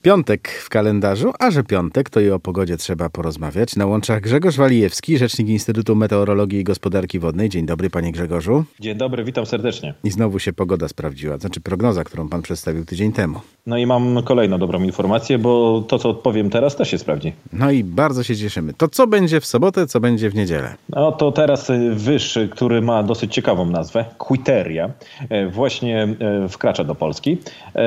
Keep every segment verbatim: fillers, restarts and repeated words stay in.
Piątek w kalendarzu, a że piątek, to i o pogodzie trzeba porozmawiać. Na łączach Grzegorz Walijewski, rzecznik Instytutu Meteorologii i Gospodarki Wodnej. Dzień dobry, panie Grzegorzu. Dzień dobry, witam serdecznie. I znowu się pogoda sprawdziła, znaczy prognoza, którą pan przedstawił tydzień temu. No i mam kolejną dobrą informację, bo to, co powiem teraz, też się sprawdzi. No i bardzo się cieszymy. To co będzie w sobotę, co będzie w niedzielę? No to teraz wyż, który ma dosyć ciekawą nazwę, Quiteria, właśnie wkracza do Polski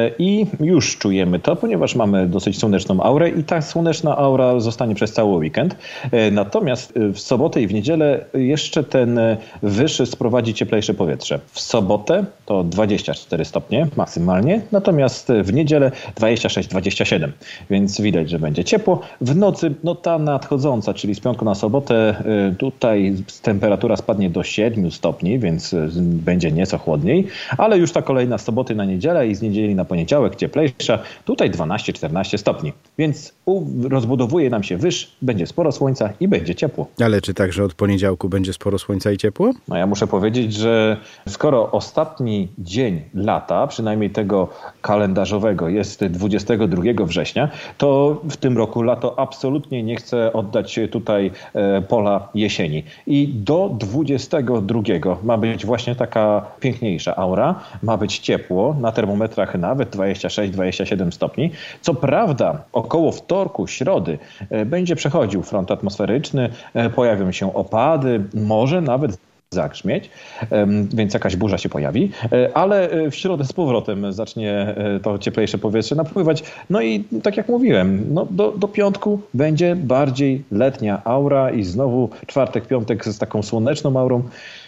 i już czujemy to, ponieważ mamy dosyć słoneczną aurę i ta słoneczna aura zostanie przez cały weekend. Natomiast w sobotę i w niedzielę jeszcze ten wyż sprowadzi cieplejsze powietrze. W sobotę to dwadzieścia cztery stopnie maksymalnie, natomiast w niedzielę dwadzieścia sześć dwadzieścia siedem, więc widać, że będzie ciepło. W nocy no ta nadchodząca, czyli z piątku na sobotę, tutaj temperatura spadnie do siedmiu stopni, więc będzie nieco chłodniej, ale już ta kolejna z soboty na niedzielę i z niedzieli na poniedziałek cieplejsza, tutaj dwanaście czternaście stopni, więc rozbudowuje nam się wyż, będzie sporo słońca i będzie ciepło. Ale czy także od poniedziałku będzie sporo słońca i ciepło? No ja muszę powiedzieć, że skoro ostatni dzień lata, przynajmniej tego kalendarzowego, jest dwudziestego drugiego września, to w tym roku lato absolutnie nie chce oddać tutaj pola jesieni. I do dwudziestego drugiego ma być właśnie taka piękniejsza aura, ma być ciepło, na termometrach nawet dwadzieścia sześć dwadzieścia siedem stopni. Co prawda około wtorku, środy będzie przechodził front atmosferyczny, pojawią się opady, może nawet zagrzmieć, więc jakaś burza się pojawi, ale w środę z powrotem zacznie to cieplejsze powietrze napływać. No i tak jak mówiłem, no do, do piątku będzie bardziej letnia aura i znowu czwartek, piątek z taką słoneczną aurą.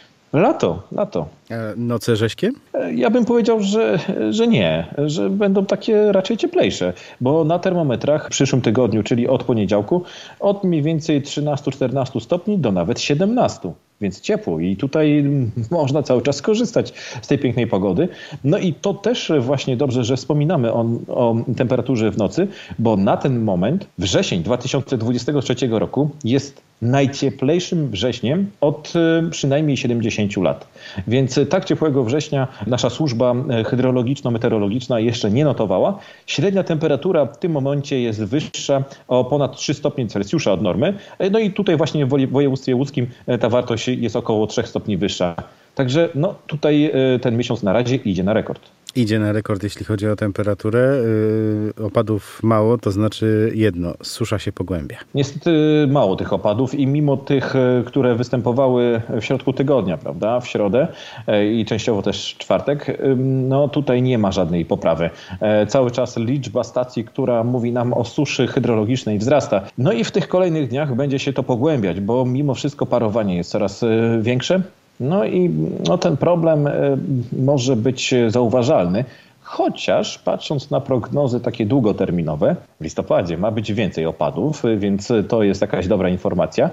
Lato, lato. Noce rześkie? Ja bym powiedział, że, że nie, że będą takie raczej cieplejsze, bo na termometrach w przyszłym tygodniu, czyli od poniedziałku, od mniej więcej trzynaście czternaście stopni do nawet siedemnaście. Więc ciepło i tutaj można cały czas skorzystać z tej pięknej pogody. No i to też właśnie dobrze, że wspominamy o, o temperaturze w nocy, bo na ten moment wrzesień dwa tysiące dwudziestego trzeciego roku jest najcieplejszym wrześniem od przynajmniej siedemdziesięciu lat. Więc tak ciepłego września nasza służba hydrologiczno-meteorologiczna jeszcze nie notowała. Średnia temperatura w tym momencie jest wyższa o ponad trzy stopnie Celsjusza od normy. No i tutaj właśnie w województwie łódzkim ta wartość jest około trzech stopni wyższa. Także no, tutaj ten miesiąc na razie idzie na rekord. Idzie na rekord, jeśli chodzi o temperaturę. Yy, opadów mało, to znaczy jedno, susza się pogłębia. Niestety mało tych opadów i mimo tych, które występowały w środku tygodnia, prawda, w środę i częściowo też czwartek, no tutaj nie ma żadnej poprawy. Cały czas liczba stacji, która mówi nam o suszy hydrologicznej wzrasta. No i w tych kolejnych dniach będzie się to pogłębiać, bo mimo wszystko parowanie jest coraz większe. No i no, ten problem y, może być zauważalny, chociaż patrząc na prognozy takie długoterminowe, w listopadzie ma być więcej opadów, więc to jest jakaś dobra informacja.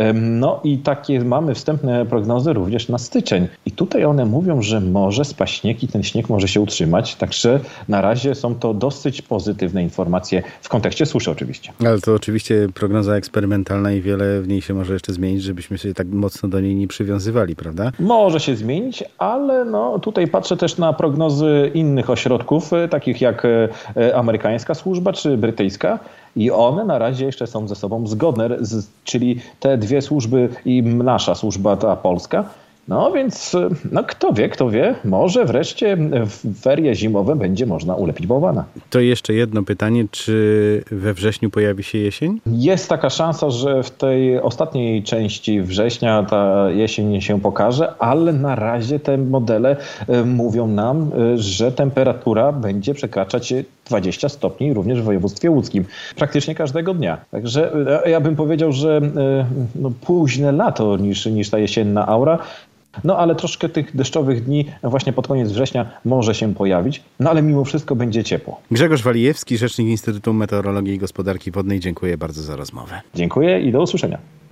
No i takie mamy wstępne prognozy również na styczeń. I tutaj one mówią, że może spaść śnieg i ten śnieg może się utrzymać. Także na razie są to dosyć pozytywne informacje w kontekście suszy oczywiście. Ale to oczywiście prognoza eksperymentalna i wiele w niej się może jeszcze zmienić, żebyśmy się tak mocno do niej nie przywiązywali, prawda? Może się zmienić, ale no tutaj patrzę też na prognozy innych ośrodków, takich jak amerykańska służba czy brytyjska. I one na razie jeszcze są ze sobą zgodne, czyli te dwie służby i nasza służba, ta polska. No więc no kto wie, kto wie, może wreszcie w ferie zimowe będzie można ulepić bałwana. To jeszcze jedno pytanie, czy we wrześniu pojawi się jesień? Jest taka szansa, że w tej ostatniej części września ta jesień się pokaże, ale na razie te modele mówią nam, że temperatura będzie przekraczać dwadzieścia stopni również w województwie łódzkim. Praktycznie każdego dnia. Także ja bym powiedział, że no, późne lato niż, niż ta jesienna aura. No ale troszkę tych deszczowych dni właśnie pod koniec września może się pojawić, no ale mimo wszystko będzie ciepło. Grzegorz Walijewski, rzecznik Instytutu Meteorologii i Gospodarki Wodnej. Dziękuję bardzo za rozmowę. Dziękuję i do usłyszenia.